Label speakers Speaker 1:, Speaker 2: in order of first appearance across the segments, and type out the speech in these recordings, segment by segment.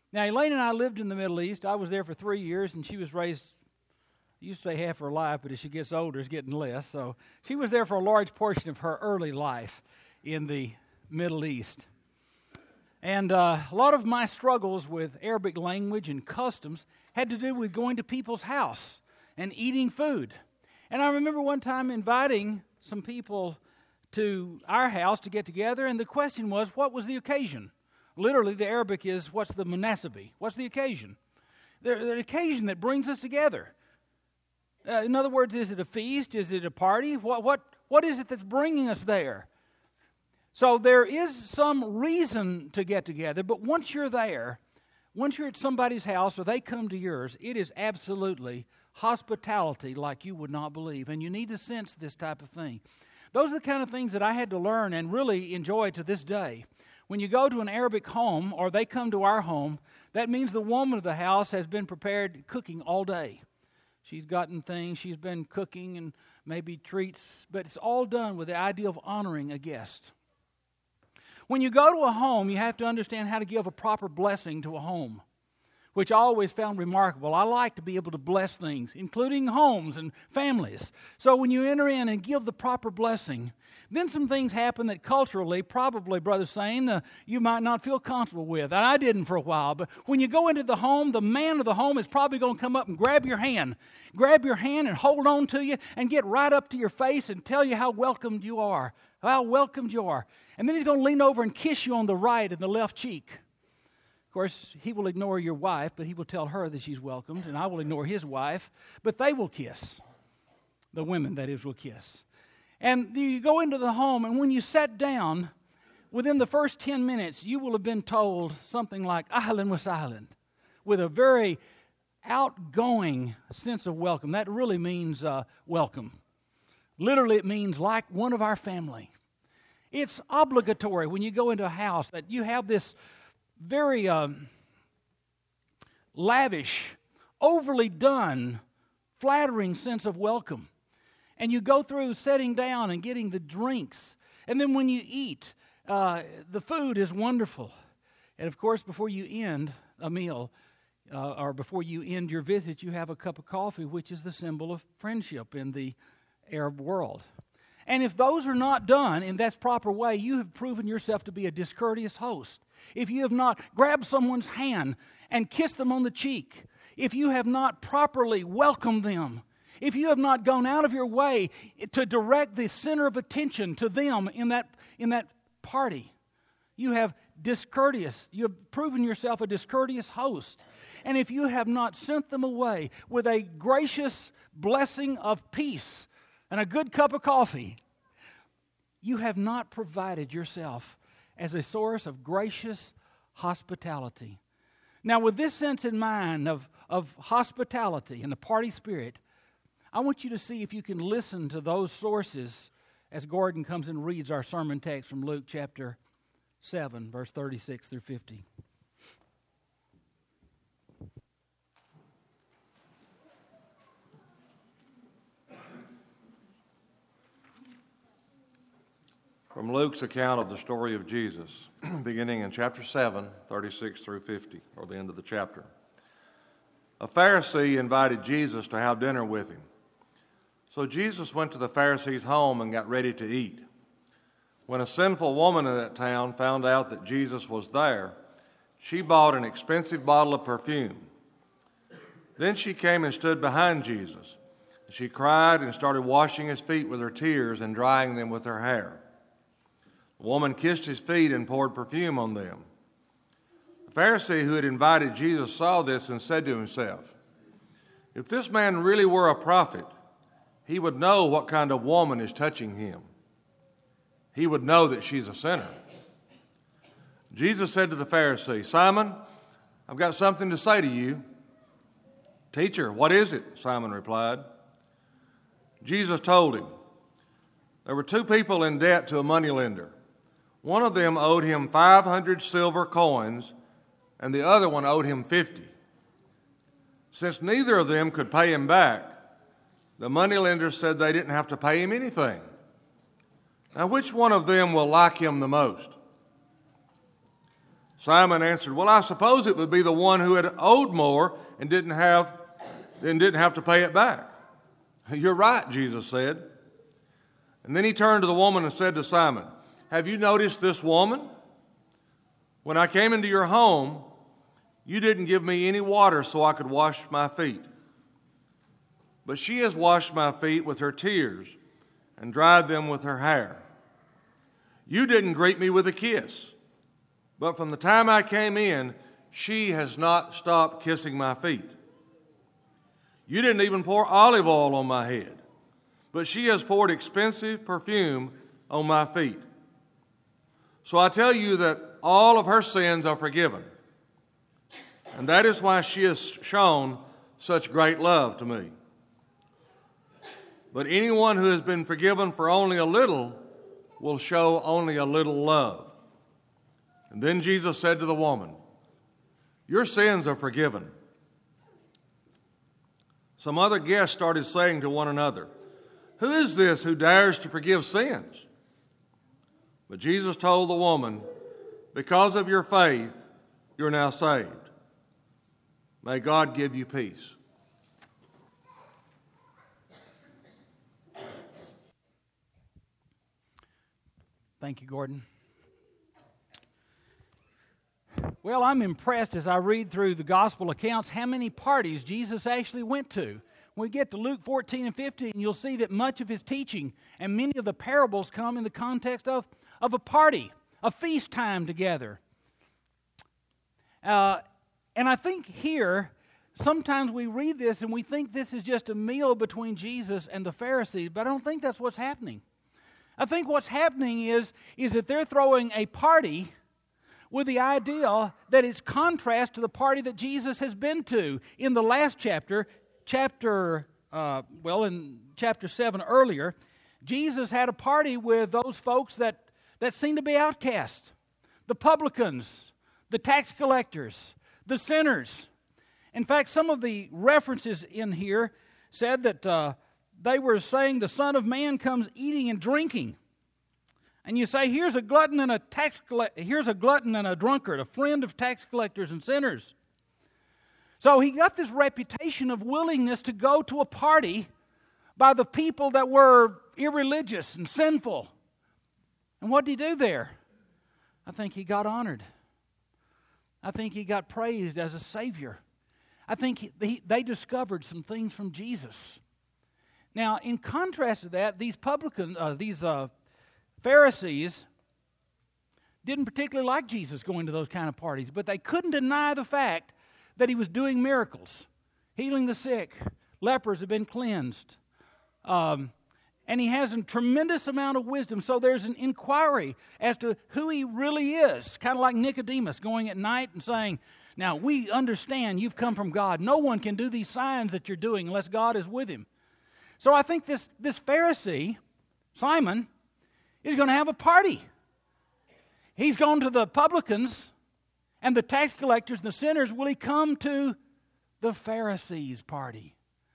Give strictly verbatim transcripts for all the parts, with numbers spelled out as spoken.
Speaker 1: Now, Elaine and I lived in the Middle East. I was there for three years, and she was raised, I used to say half her life, but as she gets older, it's getting less. So she was there for a large portion of her early life in the Middle East. And uh, a lot of my struggles with Arabic language and customs had to do with going to people's house and eating food. And I remember one time inviting some people to our house to get together, and the question was, what was the occasion? Literally, the Arabic is, what's the munasabah? What's the occasion? There's an occasion that brings us together. Uh, in other words, is it a feast? Is it a party? What, what, what is it that's bringing us there? So there is some reason to get together, but once you're there, once you're at somebody's house or they come to yours, it is absolutely hospitality like you would not believe, and you need to sense this type of thing. Those are the kind of things that I had to learn and really enjoy to this day. When you go to an Arabic home or they come to our home, that means the woman of the house has been prepared cooking all day. She's gotten things, she's been cooking and maybe treats, but it's all done with the idea of honoring a guest. When you go to a home, you have to understand how to give a proper blessing to a home, which I always found remarkable. I like to be able to bless things, including homes and families. So when you enter in and give the proper blessing, then some things happen that culturally, probably, Brother Sane, uh, you might not feel comfortable with. And I didn't for a while. But when you go into the home, the man of the home is probably going to come up and grab your hand. Grab your hand and hold on to you and get right up to your face and tell you how welcomed you are. How welcomed you are. And then he's going to lean over and kiss you on the right and the left cheek. Of course, he will ignore your wife, but he will tell her that she's welcomed. And I will ignore his wife, but they will kiss. The women, that is, will kiss. And you go into the home, and when you sat down, within the first ten minutes, you will have been told something like, Ahlan wa sahlan, with a very outgoing sense of welcome. That really means uh, welcome. Literally, it means like one of our family. It's obligatory when you go into a house that you have this very um, lavish, overly done, flattering sense of welcome. And you go through sitting down and getting the drinks. And then when you eat, uh, the food is wonderful. And of course, before you end a meal, uh, or before you end your visit, you have a cup of coffee, which is the symbol of friendship in the Arab world. And if those are not done in that proper way, you have proven yourself to be a discourteous host. If you have not grabbed someone's hand and kissed them on the cheek, if you have not properly welcomed them, if you have not gone out of your way to direct the center of attention to them in that, in that party, you have discourteous, you have proven yourself a discourteous host. And if you have not sent them away with a gracious blessing of peace and a good cup of coffee, you have not provided yourself as a source of gracious hospitality. Now, with this sense in mind of, of hospitality and the party spirit, I want you to see if you can listen to those sources as Gordon comes and reads our sermon text from Luke chapter seven, verse thirty-six through fifty.
Speaker 2: From Luke's account of the story of Jesus, beginning in chapter seven, thirty-six through fifty, or the end of the chapter. A Pharisee invited Jesus to have dinner with him. So Jesus went to the Pharisee's home and got ready to eat. When a sinful woman in that town found out that Jesus was there, she bought an expensive bottle of perfume. Then she came and stood behind Jesus. She cried and started washing his feet with her tears and drying them with her hair. The woman kissed his feet and poured perfume on them. The Pharisee who had invited Jesus saw this and said to himself, "If this man really were a prophet, he would know what kind of woman is touching him. He would know that she's a sinner." Jesus said to the Pharisee, "Simon, I've got something to say to you." "Teacher, what is it?" Simon replied. Jesus told him, "There were two people in debt to a moneylender. One of them owed him five hundred silver coins, and the other one owed him fifty. Since neither of them could pay him back, the moneylender said they didn't have to pay him anything. Now, which one of them will like him the most?" Simon answered, "Well, I suppose it would be the one who had owed more and didn't have and didn't have to pay it back." "You're right," Jesus said. And then he turned to the woman and said to Simon, "Have you noticed this woman? When I came into your home, you didn't give me any water so I could wash my feet. But she has washed my feet with her tears and dried them with her hair. You didn't greet me with a kiss, but from the time I came in, she has not stopped kissing my feet. You didn't even pour olive oil on my head, but she has poured expensive perfume on my feet. So I tell you that all of her sins are forgiven, and that is why she has shown such great love to me. But anyone who has been forgiven for only a little will show only a little love." And then Jesus said to the woman, "Your sins are forgiven." Some other guests started saying to one another, "Who is this who dares to forgive sins?" But Jesus told the woman, "Because of your faith, you're now saved. May God give you peace."
Speaker 1: Thank you, Gordon. Well, I'm impressed as I read through the gospel accounts how many parties Jesus actually went to. When we get to Luke fourteen and fifteen, you'll see that much of his teaching and many of the parables come in the context of, of a party, a feast time together. Uh, and I think here, sometimes we read this and we think this is just a meal between Jesus and the Pharisees, but I don't think that's what's happening. I think what's happening is, is that they're throwing a party with the idea that it's contrast to the party that Jesus has been to. In the last chapter, chapter, uh, well, in chapter seven earlier, Jesus had a party with those folks that, that seemed to be outcast. The publicans, the tax collectors, the sinners. In fact, some of the references in here said that uh, they were saying the Son of Man comes eating and drinking. And you say, here's a glutton and a tax collector, here's a glutton and a drunkard, a friend of tax collectors and sinners. So he got this reputation of willingness to go to a party by the people that were irreligious and sinful. And what did he do there? I think he got honored. I think he got praised as a Savior. I think he, he, they discovered some things from Jesus. Now, in contrast to that, these publicans, uh, these uh, Pharisees didn't particularly like Jesus going to those kind of parties, but they couldn't deny the fact that he was doing miracles, healing the sick, lepers have been cleansed, um, and he has a tremendous amount of wisdom. So there's an inquiry as to who he really is, kind of like Nicodemus going at night and saying, "Now we understand you've come from God. No one can do these signs that you're doing unless God is with him." So I think this, this Pharisee, Simon, is going to have a party. He's gone to the publicans and the tax collectors and the sinners. Will he come to the Pharisees' party?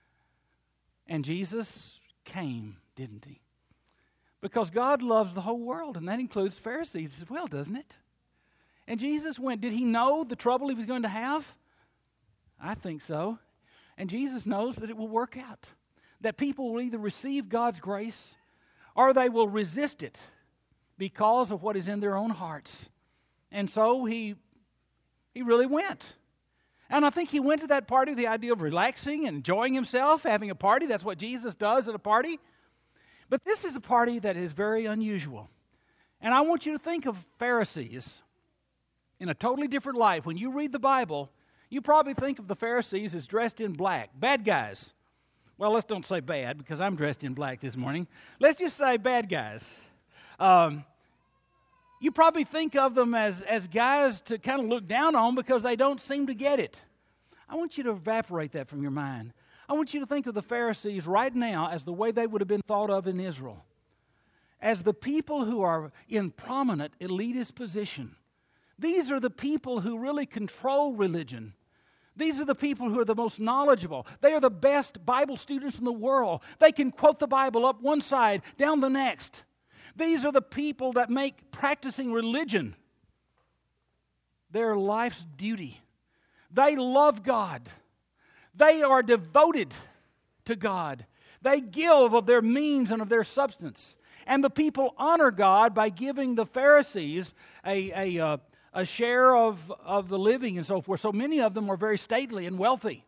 Speaker 1: And Jesus came, didn't he? Because God loves the whole world, and that includes Pharisees as well, doesn't it? And Jesus went. Did he know the trouble he was going to have? I think so. And Jesus knows that it will work out. That people will either receive God's grace or they will resist it because of what is in their own hearts. And so he he really went. And I think he went to that party with the idea of relaxing and enjoying himself, having a party. That's what Jesus does at a party. But this is a party that is very unusual. And I want you to think of Pharisees in a totally different light. When you read the Bible, you probably think of the Pharisees as dressed in black, bad guys. Well, let's don't say bad, because I'm dressed in black this morning. Let's just say bad guys. Um, you probably think of them as, as guys to kind of look down on because they don't seem to get it. I want you to evaporate that from your mind. I want you to think of the Pharisees right now as the way they would have been thought of in Israel. As the people who are in prominent elitist position. These are the people who really control religion. These are the people who are the most knowledgeable. They are the best Bible students in the world. They can quote the Bible up one side, down the next. These are the people that make practicing religion their life's duty. They love God. They are devoted to God. They give of their means and of their substance. And the people honor God by giving the Pharisees a, a, uh, a share of, of the living and so forth. So many of them are very stately and wealthy.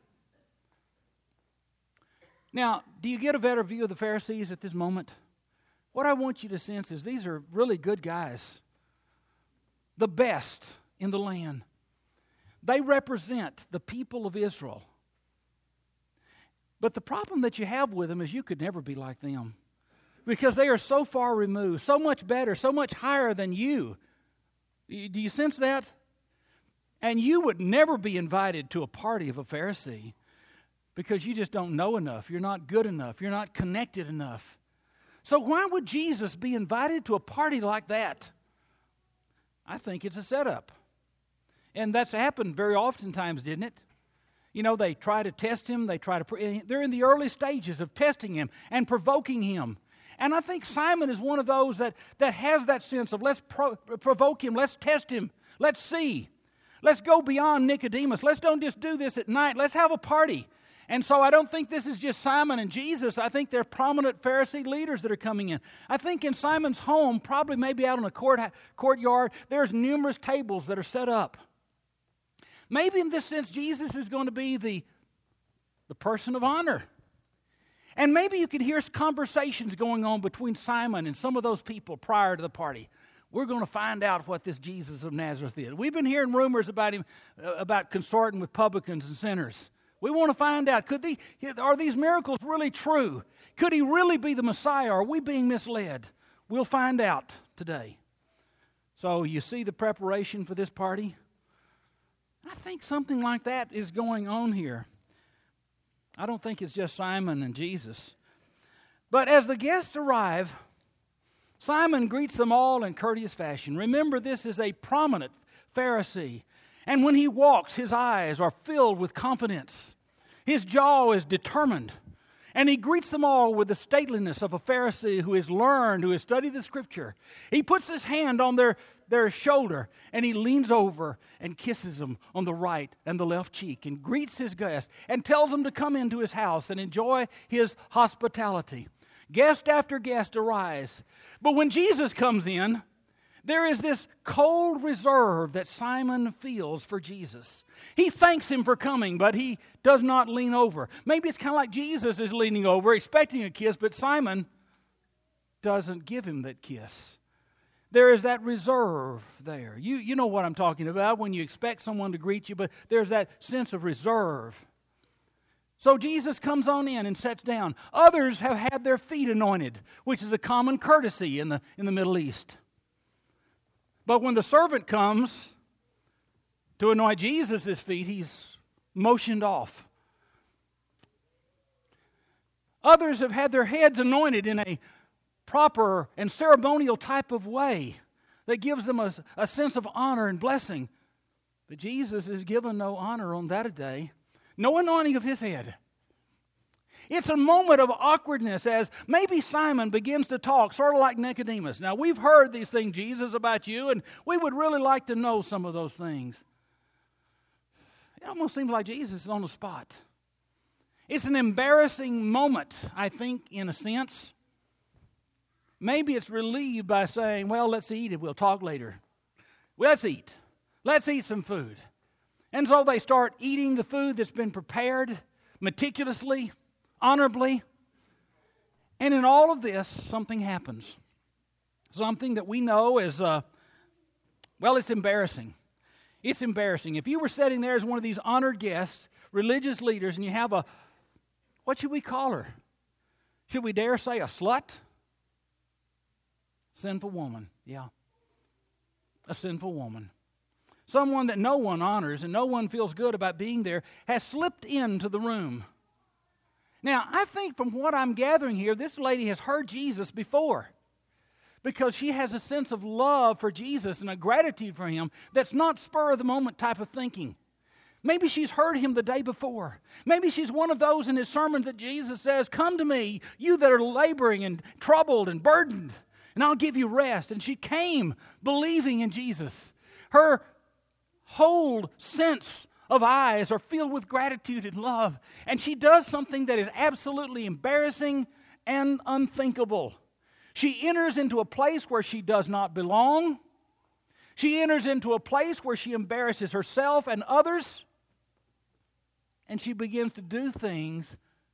Speaker 1: Now, do you get a better view of the Pharisees at this moment? What I want you to sense is these are really good guys. The best in the land. They represent the people of Israel. But the problem that you have with them is you could never be like them. Because they are so far removed, so much better, so much higher than you. Do you sense that? And you would never be invited to a party of a Pharisee because you just don't know enough. You're not good enough. You're not connected enough. So why would Jesus be invited to a party like that? I think it's a setup. And that's happened very oftentimes, didn't it? You know, they try to test him. They try to. They're in the early stages of testing him and provoking him. And I think Simon is one of those that, that has that sense of let's pro- provoke him, let's test him, let's see. Let's go beyond Nicodemus. Let's don't just do this at night. Let's have a party. And so I don't think this is just Simon and Jesus. I think they're prominent Pharisee leaders that are coming in. I think in Simon's home, probably maybe out in a court, courtyard, there's numerous tables that are set up. Maybe in this sense, Jesus is going to be the, the person of honor. And maybe you could hear conversations going on between Simon and some of those people prior to the party. We're going to find out what this Jesus of Nazareth is. We've been hearing rumors about him, uh, about consorting with publicans and sinners. We want to find out, could they, are these miracles really true? Could he really be the Messiah? Are we being misled? We'll find out today. So you see the preparation for this party? I think something like that is going on here. I don't think it's just Simon and Jesus. But as the guests arrive, Simon greets them all in courteous fashion. Remember, this is a prominent Pharisee. And when he walks, his eyes are filled with confidence. His jaw is determined. And he greets them all with the stateliness of a Pharisee who has learned, who has studied the Scripture. He puts his hand on their, their shoulder, and he leans over and kisses them on the right and the left cheek and greets his guests and tells them to come into his house and enjoy his hospitality. Guest after guest arrives. But when Jesus comes in, there is this cold reserve that Simon feels for Jesus. He thanks him for coming, but he does not lean over. Maybe it's kind of like Jesus is leaning over, expecting a kiss, but Simon doesn't give him that kiss. There is that reserve there. You, you know what I'm talking about when you expect someone to greet you, but there's that sense of reserve. So Jesus comes on in and sits down. Others have had their feet anointed, which is a common courtesy in the, in the Middle East. But when the servant comes to anoint Jesus' feet, he's motioned off. Others have had their heads anointed in a proper and ceremonial type of way that gives them a, a sense of honor and blessing. But Jesus is given no honor on that day, no anointing of his head. It's a moment of awkwardness as maybe Simon begins to talk, sort of like Nicodemus. Now, we've heard these things, Jesus, about you, and we would really like to know some of those things. It almost seems like Jesus is on the spot. It's an embarrassing moment, I think, in a sense. Maybe it's relieved by saying, well, let's eat and we'll talk later. Well, let's eat. Let's eat some food. And so they start eating the food that's been prepared meticulously, honorably. And in all of this, something happens. Something that we know is, uh, well, it's embarrassing. It's embarrassing. If you were sitting there as one of these honored guests, religious leaders, and you have a, what should we call her? Should we dare say a slut? Sinful woman, yeah. A sinful woman. Someone that no one honors and no one feels good about being there has slipped into the room. Now, I think from what I'm gathering here, this lady has heard Jesus before because she has a sense of love for Jesus and a gratitude for him that's not spur-of-the-moment type of thinking. Maybe she's heard him the day before. Maybe she's one of those in his sermons that Jesus says, come to me, you that are laboring and troubled and burdened, and I'll give you rest. And she came believing in Jesus. Her whole sense of eyes are filled with gratitude and love. And she does something that is absolutely embarrassing and unthinkable. She enters into a place where she does not belong. She enters into a place where she embarrasses herself and others. And she begins to do things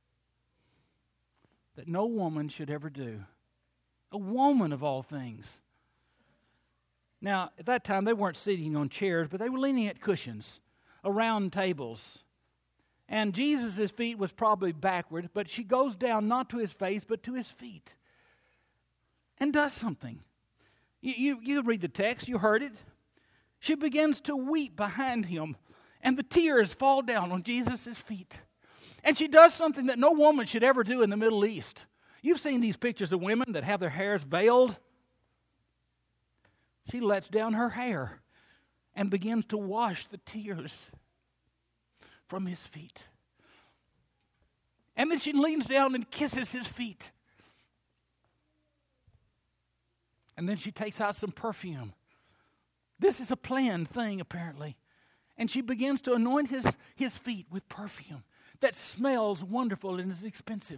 Speaker 1: that no woman should ever do. A woman of all things. Now, at that time, they weren't sitting on chairs, but they were leaning at cushions around tables. And Jesus' feet was probably backward, but she goes down not to his face, but to his feet. And does something. You, you, you read the text, you heard it. She begins to weep behind him, and the tears fall down on Jesus' feet. And she does something that no woman should ever do in the Middle East. You've seen these pictures of women that have their hairs veiled. She lets down her hair and begins to wash the tears from his feet. And then she leans down and kisses his feet. And then she takes out some perfume. This is a planned thing, apparently. And she begins to anoint his, his feet with perfume that smells wonderful and is expensive.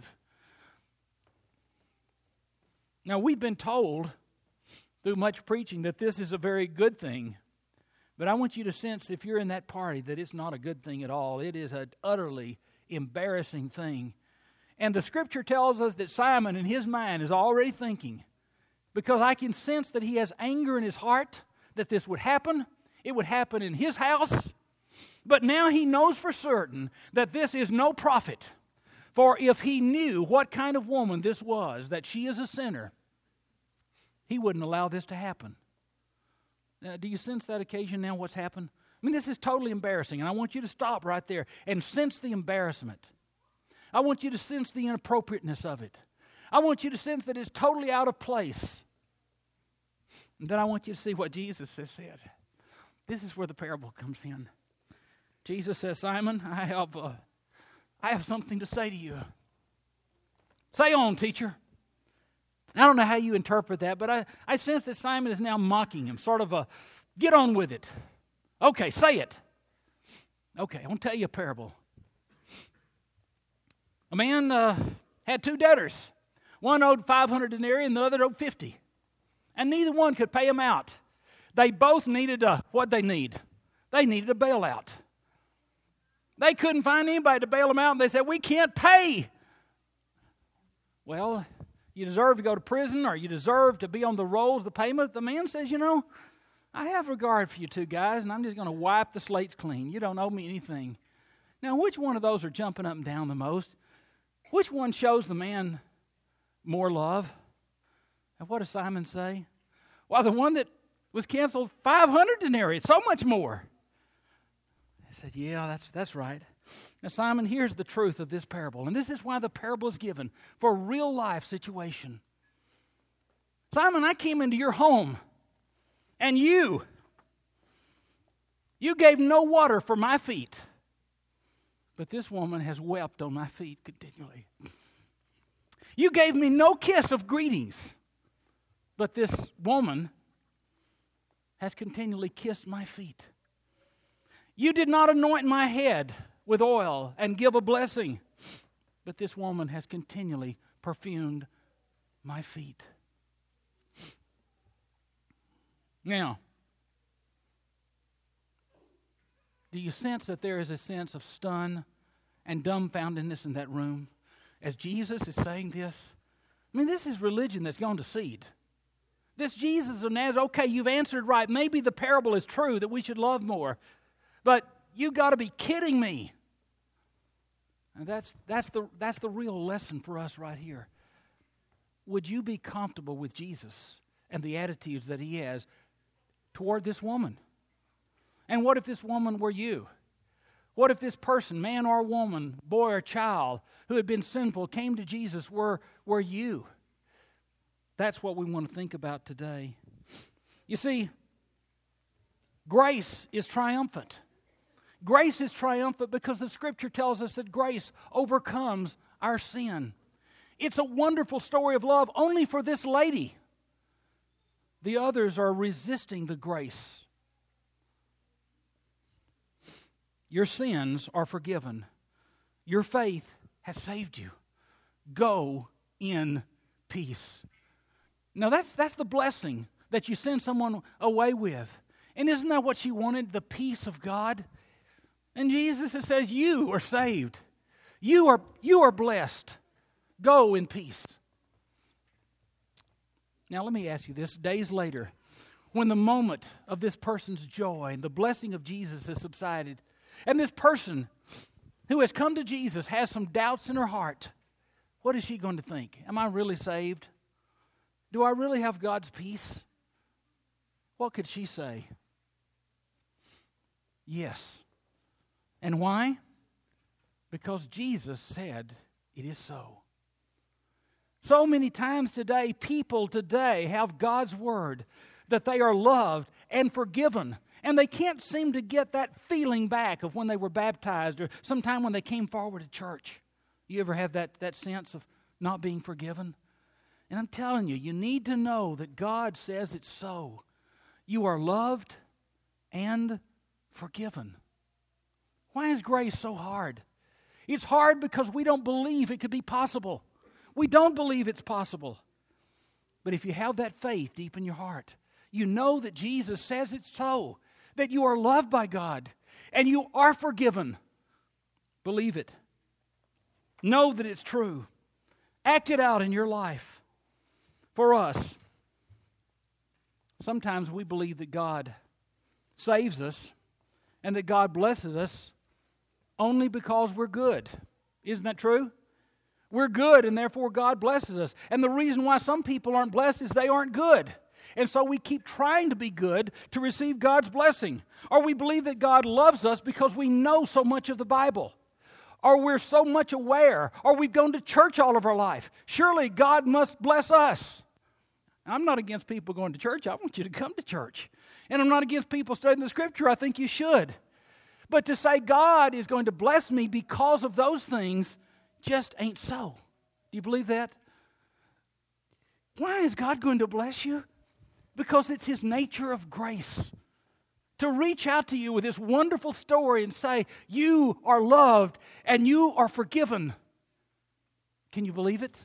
Speaker 1: Now, we've been told through much preaching that this is a very good thing. But I want you to sense, if you're in that party, that it's not a good thing at all. It is an utterly embarrassing thing. And the Scripture tells us that Simon, in his mind, is already thinking, because I can sense that he has anger in his heart that this would happen. It would happen in his house. But now he knows for certain that this is no profit. For if he knew what kind of woman this was, that she is a sinner, he wouldn't allow this to happen. Now, do you sense that occasion now, what's happened? I mean, this is totally embarrassing, and I want you to stop right there and sense the embarrassment. I want you to sense the inappropriateness of it. I want you to sense that it's totally out of place. And then I want you to see what Jesus has said. This is where the parable comes in. Jesus says, Simon, I have, uh, I have something to say to you. Say on, teacher. I don't know how you interpret that, but I, I sense that Simon is now mocking him, sort of a, get on with it. Okay, say it. Okay, I want to tell you a parable. A man uh, had two debtors. One owed five hundred denarii and the other owed fifty. And neither one could pay him out. They both needed a, what'd they need? They needed a bailout. They couldn't find anybody to bail them out, and they said, we can't pay. Well, you deserve to go to prison, or you deserve to be on the rolls, the payment. The man says, you know, I have regard for you two guys, and I'm just going to wipe the slates clean. You don't owe me anything. Now, which one of those are jumping up and down the most? Which one shows the man more love? And what does Simon say? Well, the one that was canceled five hundred denarii, so much more. He said, yeah, that's that's right. Now, Simon, here's the truth of this parable. And this is why the parable is given, for a real life situation. Simon, I came into your home, and you, you gave no water for my feet. But this woman has wept on my feet continually. You gave me no kiss of greetings. But this woman has continually kissed my feet. You did not anoint my head with oil and give a blessing. But this woman has continually perfumed my feet. Now, do you sense that there is a sense of stun and dumbfoundedness in that room as Jesus is saying this? I mean, this is religion that's gone to seed. This Jesus of Nazareth, okay, you've answered right. Maybe the parable is true that we should love more. But you got to be kidding me. And that's, that's, the, that's the real lesson for us right here. Would you be comfortable with Jesus and the attitudes that he has toward this woman? And what if this woman were you? What if this person, man or woman, boy or child, who had been sinful, came to Jesus, were, were you? That's what we want to think about today. You see, grace is triumphant. Grace is triumphant because the Scripture tells us that grace overcomes our sin. It's a wonderful story of love only for this lady. The others are resisting the grace. Your sins are forgiven. Your faith has saved you. Go in peace. Now that's that's the blessing that you send someone away with. And isn't that what she wanted? The peace of God? And Jesus says, you are saved. You are, you are blessed. Go in peace. Now let me ask you this. Days later, when the moment of this person's joy and the blessing of Jesus has subsided, and this person who has come to Jesus has some doubts in her heart, what is she going to think? Am I really saved? Do I really have God's peace? What could she say? Yes. And why? Because Jesus said it is so. So many times today, people today have God's word that they are loved and forgiven. And they can't seem to get that feeling back of when they were baptized or sometime when they came forward to church. You ever have that, that sense of not being forgiven? And I'm telling you, you need to know that God says it's so. You are loved and forgiven. Why is grace so hard? It's hard because we don't believe it could be possible. We don't believe it's possible. But if you have that faith deep in your heart, you know that Jesus says it's so, that you are loved by God and you are forgiven. Believe it. Know that it's true. Act it out in your life. For us, sometimes we believe that God saves us and that God blesses us only because we're good. Isn't that true? We're good and therefore God blesses us. And the reason why some people aren't blessed is they aren't good. And so we keep trying to be good to receive God's blessing. Or we believe that God loves us because we know so much of the Bible. Or we're so much aware. Or we've gone to church all of our life. Surely God must bless us. I'm not against people going to church. I want you to come to church. And I'm not against people studying the Scripture. I think you should. But to say God is going to bless me because of those things just ain't so. Do you believe that? Why is God going to bless you? Because it's His nature of grace. To reach out to you with this wonderful story and say, you are loved and you are forgiven. Can you believe it?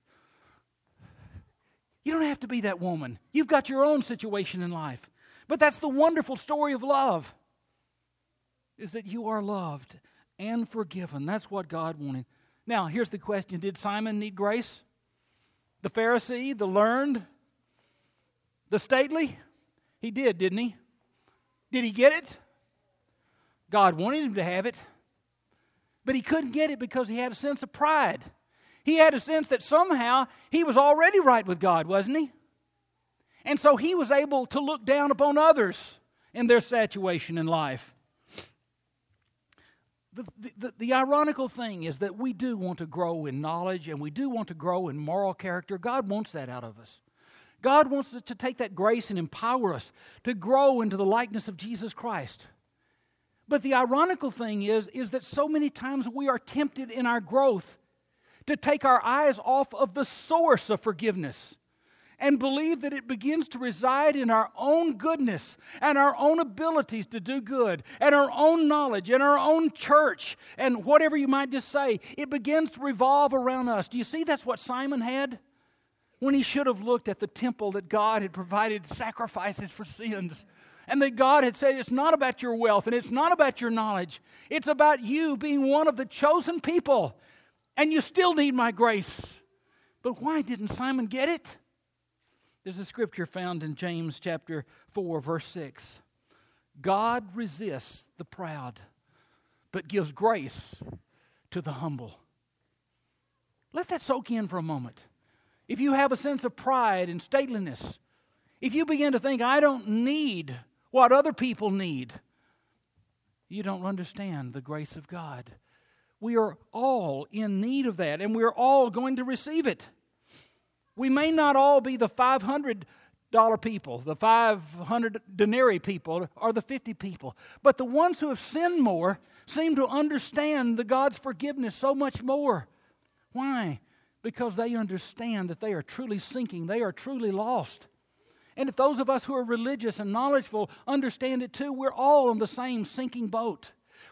Speaker 1: You don't have to be that woman. You've got your own situation in life. But that's the wonderful story of love. Is that you are loved and forgiven. That's what God wanted. Now, here's the question. Did Simon need grace? The Pharisee, the learned, the stately? He did, didn't he? Did he get it? God wanted him to have it. But he couldn't get it because he had a sense of pride. He had a sense that somehow he was already right with God, wasn't he? And so he was able to look down upon others in their situation in life. The, the, the ironical thing is that we do want to grow in knowledge and we do want to grow in moral character. God wants that out of us. God wants us to take that grace and empower us to grow into the likeness of Jesus Christ. But the ironical thing is, is that so many times we are tempted in our growth to take our eyes off of the source of forgiveness and believe that it begins to reside in our own goodness and our own abilities to do good and our own knowledge and our own church and whatever you might just say. It begins to revolve around us. Do you see that's what Simon had? When he should have looked at the temple that God had provided sacrifices for sins. And that God had said it's not about your wealth and it's not about your knowledge. It's about you being one of the chosen people. And you still need my grace. But why didn't Simon get it? There's a scripture found in James chapter four, verse six. God resists the proud, but gives grace to the humble. Let that soak in for a moment. If you have a sense of pride and stateliness, if you begin to think, I don't need what other people need, you don't understand the grace of God. We are all in need of that, and we're all going to receive it. We may not all be the five hundred dollars people, the five hundred denarii people, or the fifty people. But the ones who have sinned more seem to understand the God's forgiveness so much more. Why? Because they understand that they are truly sinking. They are truly lost. And if those of us who are religious and knowledgeable understand it too, we're all in the same sinking boat.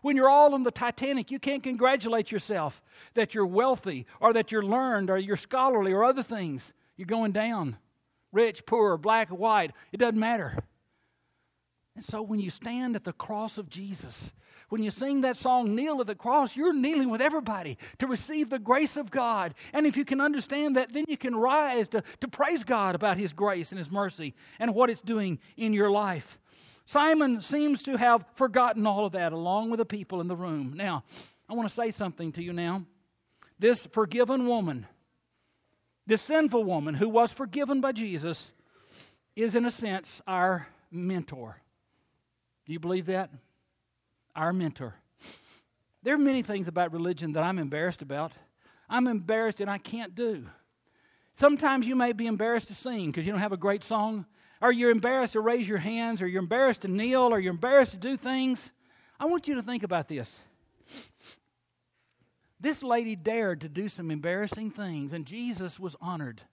Speaker 1: When you're all on the Titanic, you can't congratulate yourself that you're wealthy or that you're learned or you're scholarly or other things. You're going down. Rich, poor, black, or white. It doesn't matter. And so when you stand at the cross of Jesus, when you sing that song, Kneel at the Cross, you're kneeling with everybody to receive the grace of God. And if you can understand that, then you can rise to, to praise God about His grace and His mercy and what it's doing in your life. Simon seems to have forgotten all of that along with the people in the room. Now, I want to say something to you now. This forgiven woman, this sinful woman who was forgiven by Jesus, is in a sense our mentor. Do you believe that? Our mentor. There are many things about religion that I'm embarrassed about. I'm embarrassed and I can't do. Sometimes you may be embarrassed to sing because you don't have a great song, or you're embarrassed to raise your hands, or you're embarrassed to kneel, or you're embarrassed to do things. I want you to think about this. This lady dared to do some embarrassing things, and Jesus was honored.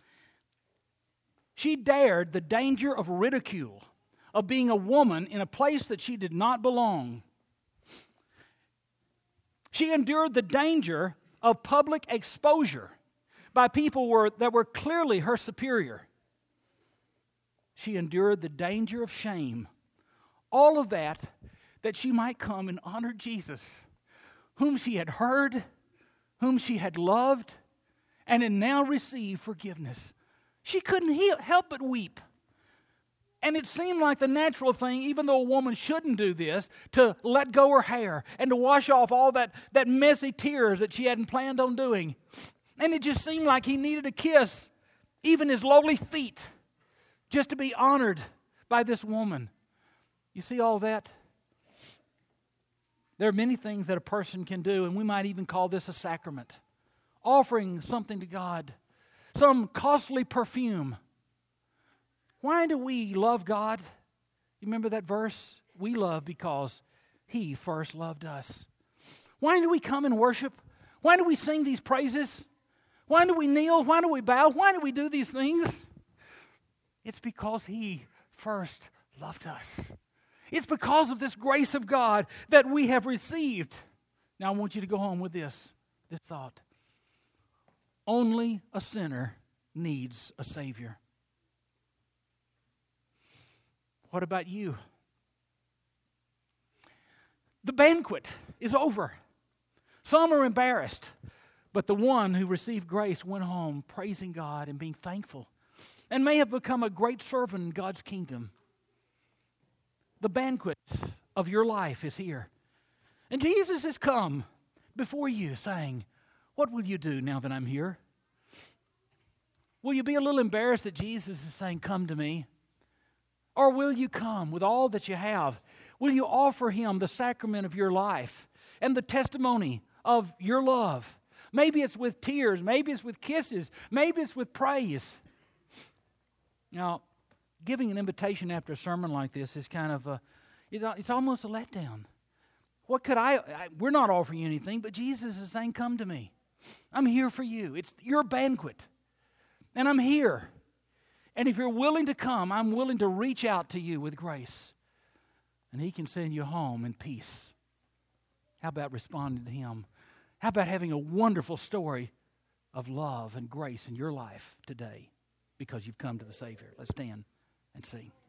Speaker 1: She dared the danger of ridicule, of being a woman in a place that she did not belong. She endured the danger of public exposure by people were, that were clearly her superior. She endured the danger of shame. All of that, that she might come and honor Jesus, whom she had heard, whom she had loved, and had now received forgiveness. She couldn't he- help but weep. And it seemed like the natural thing, even though a woman shouldn't do this, to let go her hair and to wash off all that, that messy tears that she hadn't planned on doing. And it just seemed like he needed a kiss, even his lowly feet, just to be honored by this woman. You see all that? There are many things that a person can do, and we might even call this a sacrament. Offering something to God, some costly perfume. Why do we love God? You remember that verse? We love because He first loved us. Why do we come and worship? Why do we sing these praises? Why do we kneel? Why do we bow? Why do we do these things? It's because He first loved us. It's because of this grace of God that we have received. Now I want you to go home with this, this thought. Only a sinner needs a Savior. What about you? The banquet is over. Some are embarrassed, but the one who received grace went home praising God and being thankful and may have become a great servant in God's kingdom. The banquet of your life is here. And Jesus has come before you saying, what will you do now that I'm here? Will you be a little embarrassed that Jesus is saying, come to me? Or will you come with all that you have? Will you offer Him the sacrament of your life and the testimony of your love? Maybe it's with tears. Maybe it's with kisses. Maybe it's with praise. Now, giving an invitation after a sermon like this is kind of a, it's almost a letdown. What could I, I, we're not offering you anything, but Jesus is saying, come to me. I'm here for you. It's your banquet. And I'm here. And if you're willing to come, I'm willing to reach out to you with grace. And He can send you home in peace. How about responding to Him? How about having a wonderful story of love and grace in your life today because you've come to the Savior? Let's stand and sing.